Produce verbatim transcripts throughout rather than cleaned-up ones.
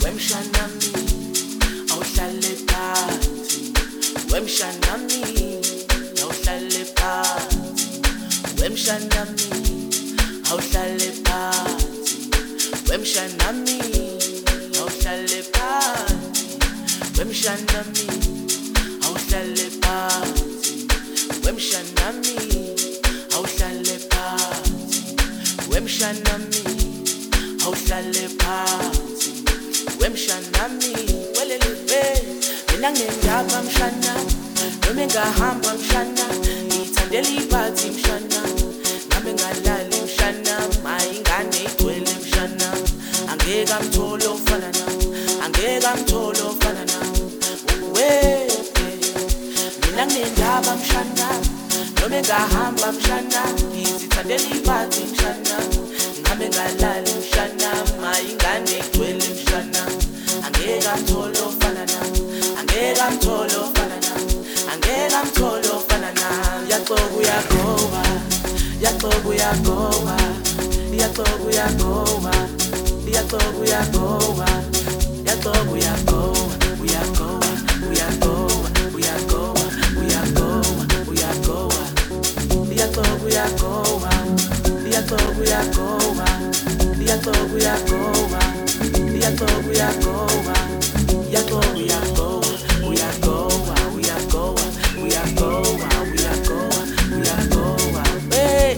wemshanami awuhlale phansi wemshanami awuhlale phansi wemshanami awuhlale phansi wemshanami awuhlale phansi wemshanami awuhlale phansi wemshanami awuhlale phansi wemshanami awuhlale phansi wemshanami welelive mina ngendaba mshana noma engahamba mshana ngithandela iphathi mshana nami ngalali mshana mayingane igcwele mshana angeke amthole ofana nami angeke amthole ofana nami wethe mina ngendaba mshana noma engahamba mshana ngizithandela iphathi mshana nami ngalali mshana mayingane igcwele mshana angeke amthole ofana nami angeke amthole ofana nami angeke amthole ofana nami yaxoka uyagoba yaxoka uyagoba yaxoka uyagoba yaxoka uyagoba yaxoka uyagoba uyagoba uyagoba uyagoba uyagoba uyagoba yaxoka uyagoba yaxoka uyagoba yaxoka uyagoba yaxoka uyagoba yaxoka uyagoba uyagoba uyagoba uyagoba uyagoba uyagoba hey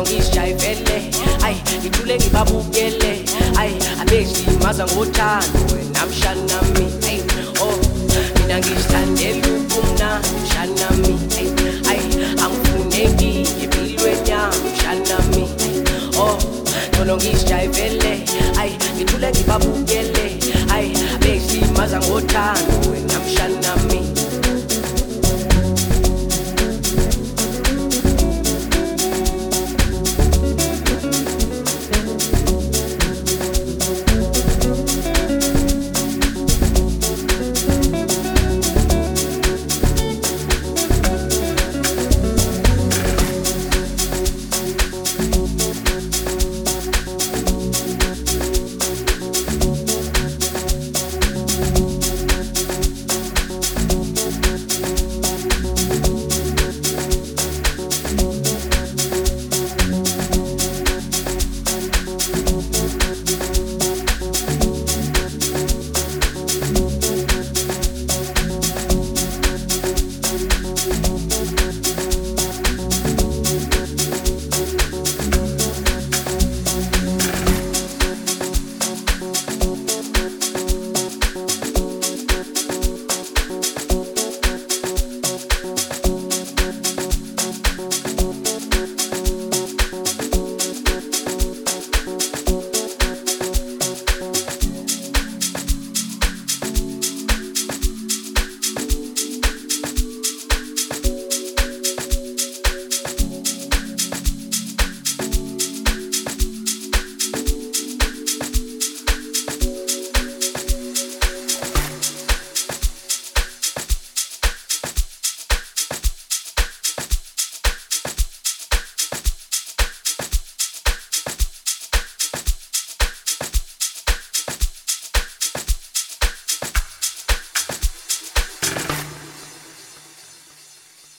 ngishayivele ayi ngithule ngibabukele ayi abesimaza ngothando namshana mi ayi oh mina ngishithandela ubumnandi mshana mi ayi angifuneki empilweni yami mshana mi oh ngono ngishayivele ayi ngithule ngibabukele ayi abesimaza ngothando